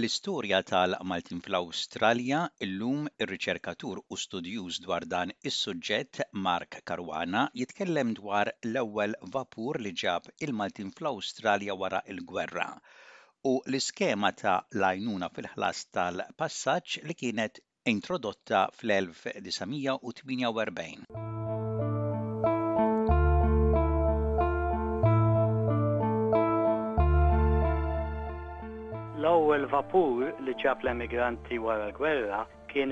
L-istorja tal-Maltin fl-Awstralja illum ir-riċerkatur u studjuż dwar dan is-suġġett Mark Caruana jitkellem dwar l-ewwel vapur li ġab il-Maltin fl-Awstralja wara l-gwerra u l-iskema ta' l-għajnuna fil-ħlas tal-passaġġ li kienet introdotta fl-1948. L-ewwel vapur li ġab l-immigranti wara l-gwerra kien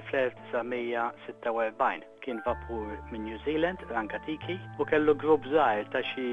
fl-1946. Kien vapur minn New Zealand, Rangatiki, u kellu grupp żgħir ta' xi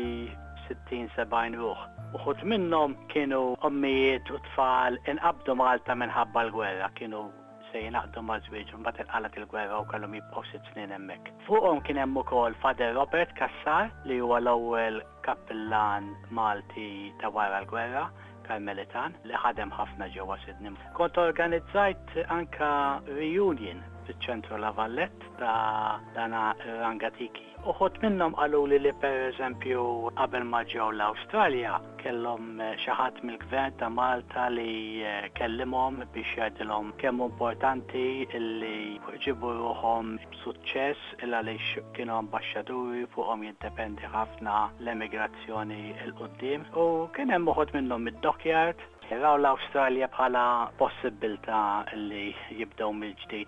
60-70 ruħ. Uħud minnhom kienu ommijiet u tfal inqabdu Malta minħabba l-gwerra, kienu se jinaqdu ma' żwieġhom mbagħad inqalet il-gwerra u kellhom jibqgħu 6 snin hemmhekk. Fuqhom kien hemm ukoll Father Robert Cassar li huwa l-ewwel kappillan Malti ta' wara l-gwerra. Karmelitan li ħadem ħafna ġewwa Sydney. Kont organizzajt anka reunion fiċ-ċentru La Vallette ta' dana Rangatiki. Uħud minnhom qalu li pereżempju qabel ma ġew l-Awstralja kellhom xi ħadd mill-Gvern ta' Malta li kellimhom biex jgħidilhom kemm importanti li ġibu ruħhom b'suċċess il għaliex kienu ambaxxaturi fuqhom jiddependi ħafna l-emigrazzjoni l qudiem u kien hemm uħud minnhom id-dockyard raw l-Awstralja bħala possibilità li jibdew mill-ġdid.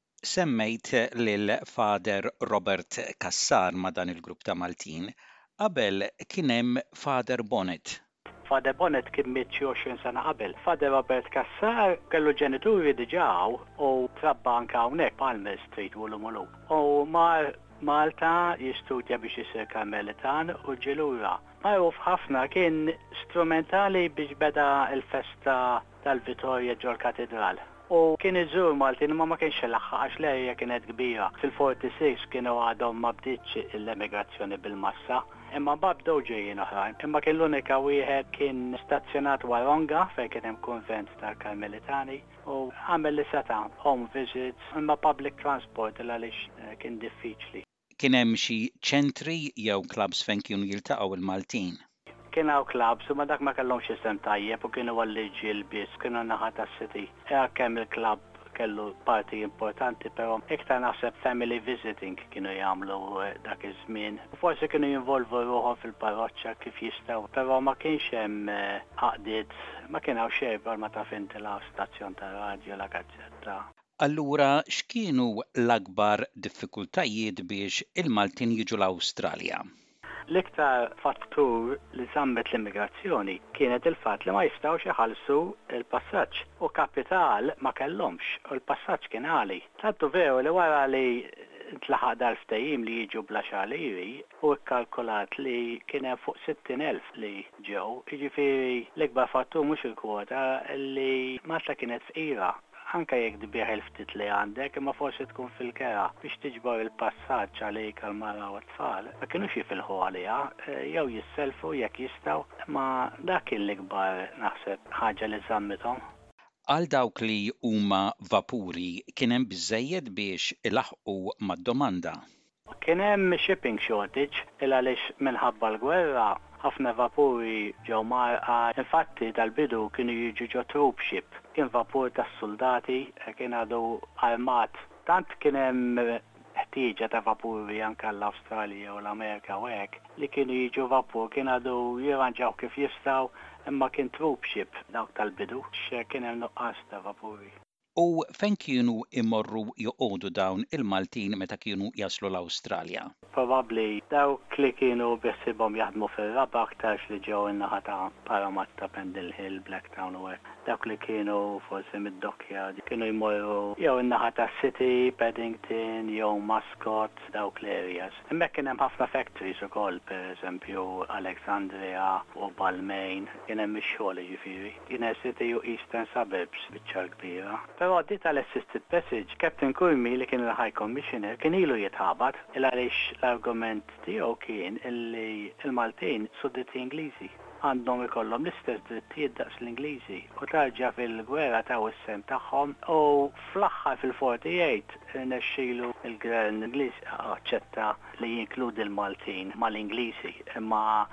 Semmejt lil Father Robert Cassar ma' dan il-grupp ta' Maltin, qabel kien hemm Father Bonnet. Father Bonnet kien miet xi 20 sena qabel. Father Robert Cassar kellu ġenituri diġà u trabba anke hawnhekk Palmer Street u l-Mulu. U mar Malta jistudja biex isir karmelitan u ġilura. Magħruf ħafna kien strumentali biex beda l-festa tal-Vittoria ġol katedral. U kien iżur Maltin ma kienx il-ħax l-erja kienet kbira. Fil-46 kienu għadhom ma bdietx l-emigrazzjoni bil-massa, imma babdew ġejjin oħrajn. Imma kien l-unika wieħed kien stazzjonat Waronga fejn kien hemm konvent tal-Karmelitani u għamel li seta' home visits imma public transport għaliex kien diffiċli. Kien hemm xi ċentri jew clubs fejn kienu jiltaqgħu il-Maltin. Kien hawn clubs u ma dak ma kellhomx isem tajjeb u kienu għall-irġiel biss, kienu naħa tas-city. Kemm il-club kellu parti importanti, però iktar naħseb family visiting kienu jagħmlu dak iż-żmien. Forsi kienu jinvolvu ruħhom fil-parroċċa kif jistgħu, però ma kienx hemm għaqdiet, ma kien hawn xejn ma taf inti stazzjon ta' radju la gazzetta. Allura x'kienu l-akbar diffikultajiet biex il-Maltin jiġu l-Awstralja? L-iktar fattur li żammet l-immigrazzjoni kienet il-fatt li ma jistgħux iħallsu l-passaġġ u kapital ma kellhomx u l-passaġġ kien għali. Tantu veru li wara li tlaħaq dal-ftehim li jiġu bla xaliri u kkalkulat li kien hemm fuq 60,000 li ġew, jiġifieri l-ikbar fattur mhux il-kwota li Malta kienet fqira. Anke jekk dibieħ il-ftit li għandek, imma forsi tkun fil-kera biex tiġbor il-passaġġ għalik għal-mara u t-tfal. Ma kienux jifilħu għalija, jew jisselfu jekk jistgħu, ma dak kien l-ikbar naħseb ħaġa li żammithom. Għal dawk li huma vapuri kien hemm biżżejjed biex ilaħqu mad-domanda. Kien hemm shipping shortage għaliex minħabba l-gwerra ħafna vapuri ġew marqa. Infatti dal-bidu kienu jiġu ġo troop ship. Kien vapur tas-soldati, kien għadu armat. Tant kien hemm ħtieġa ta' vapuri anke l-Awstralja u l-Amerika u hekk li kienu jiġu vapur kien għadu jirranġaw kif jistgħu imma kien troop ship dawk tal-bidu kien hemm nuqqas ta' vapuri. U fejn kienu immorru joqogħdu dawn il-Maltin meta kienu jaslu l-Awstralja? Probabbli dawk li kienu biħsibhom jaħdmu fir-raba aktarx li ġew in-naħa ta' Parramatta, Pendle Hill, Blacktown u hekk. Dawk li kienu forsi mid-Dockyard kienu jmorru jew in-naħa ta' City, Paddington, jew Mascot, dawk l-areas. Hemmhekk kien hemm ħafna factories ukoll, pereżempju Alexandria u Balmain, kien hemm ix-xogħol jiġifieri. Kien hemm City u Eastern Suburbs biċ-ċar kbira. Però di tal-assisted passage, Captain Kurmi li kien il-High Commissioner kien ilu jitħabat għaliex l-argument tiegħu kien illi il-Maltin sudditi Ingliżi. Għandhom ikollhom l-istess drittijiet daqs l-Ingliżi u tarġa' fil-gwerra taw is-sem tagħhom u fl-aħħar fil-48 nexxielu il-Gvern Ingliż aċċetta li jinkludi l-Maltin mal-Ingliżi imma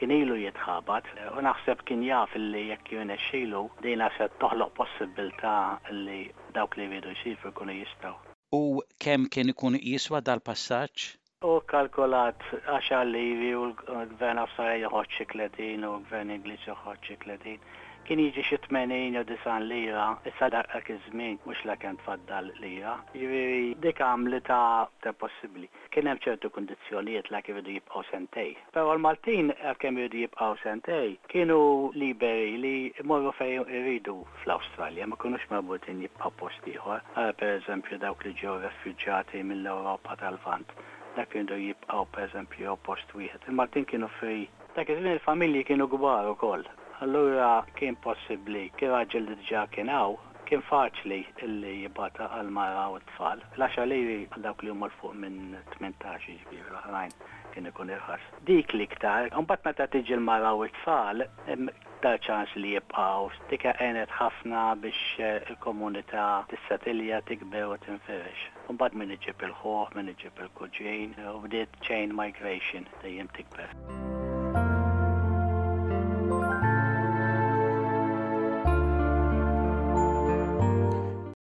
kien ilu jitħabat u naħseb kien jaf li jekk jien xilu dina se toħloq possibilità li dawk li jridu jsifru jkunu jistgħu. U kemm kien ikun jiswa dal-passaġġ? U kalkulat 10 liri u l-gvern Awstraljan joħod xi 30 u l-gvern Ingliż joħod xi 30. Kien jiġi xi 80 jew 90 lira, issa dak iż-żmien mhux la kemm tfaddal lira. Jiġifieri dik għamlitha ta' possibbli. Kien hemm ċertu kundizzjonijiet la kif iridu jibqgħu sentej. Però l-Maltin kemm iridu jibqgħu sentej kienu liberi li jmorru fejn iridu fl-Awstralja, ma kinux marbutin jibqgħu post ieħor. Pereżempju dawk li ġew refuġjati mill-Ewropa tal-Lvant. Dak kienu jibqgħu pereżempju post wieħed. Il-Maltin kienu free. Dak iż-żmien il-familji kienu kbar ukoll. Allura kien possibbli, kien raġel li diġà kien hawn, kien faċli illi jibgħata għal-mara u t-tfal. L-10 liri għal dawk li huma fuq minn 18 ġifieri l-oħrajn kien ikun irħas. Dik li iktar, mbagħad meta tiġi l-mara u t-tfal, dar ċans li jibqgħu, dik għenet ħafna biex il-komunità tissatilja tikber u tinferex. Mbagħad min iġib il-ħoħ, min iġib il-kuġin, u bdiet chain migration dejjem tikber.